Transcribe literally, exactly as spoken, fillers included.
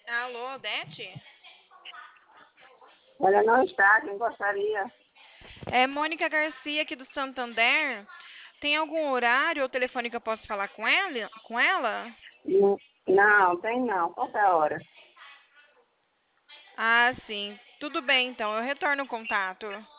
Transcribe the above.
Alô, Odete? Ela não está, quem gostaria? É Mônica Garcia aqui do Santander. Tem algum horário ou telefone que eu posso falar com ela? Com ela? Não, não, tem não. Qual é a hora? Ah, sim. Tudo bem, então. Eu retorno o contato.